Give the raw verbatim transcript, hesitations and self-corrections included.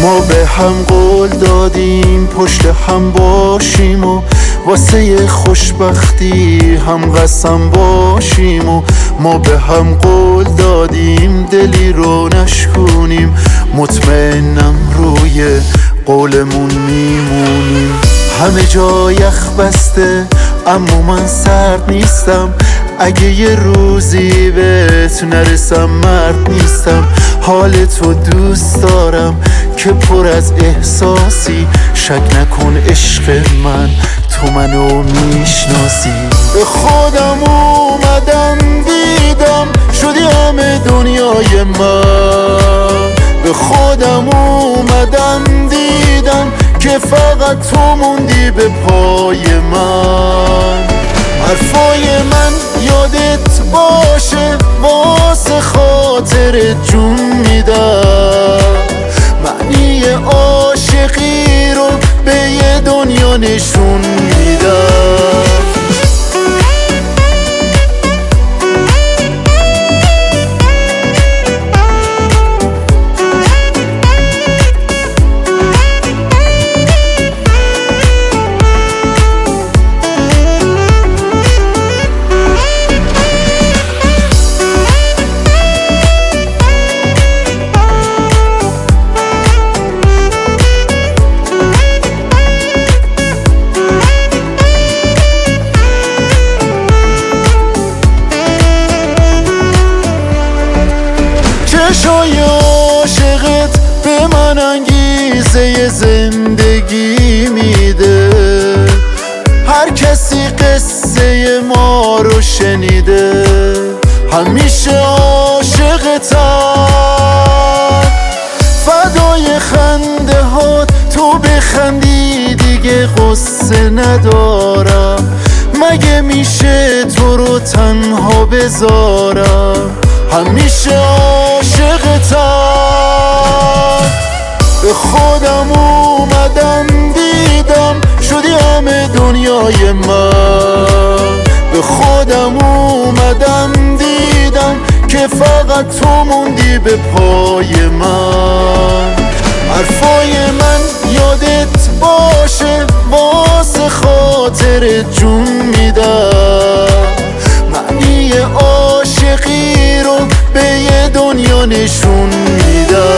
ما به هم قول دادیم پشت هم باشیم و واسه خوشبختی هم قسم باشیم و ما به هم قول دادیم دلی رو نشکونیم، مطمئنم روی قولمون میمونیم. همه جا یخ بسته اما من سرد نیستم، اگه یه روزی بهت نرسم مرد نیستم. حال تو دوست دارم که پر از احساسی، شک نکن عشق من تو منو میشناسی. به خودم اومدم دیدم شدی همه دنیای من، به خودم اومدم دیدم که فقط تو موندی به پای من. حرفای من یادت باشه واسه خاطر جون میدم، معنی عاشقی رو به یه دنیا نشون میدم. چشای عاشقت به من انگیزه زندگی میده، هر کسی قصه ما رو شنیده. همیشه عاشقتم، فدای خنده هات، تو بخندی دیگه قصه ندارم. مگه میشه تو رو تنها بذارم؟ همیشه عاشقتم، به خودم اومدم دیدم شدی همه دنیای من. به خودم اومدم دیدم که فقط تو موندی به پای من. حرفای من یادت باشه واسه خاطر جون میدم، معنی عاشقی رو به یه دنیا نشون میدم.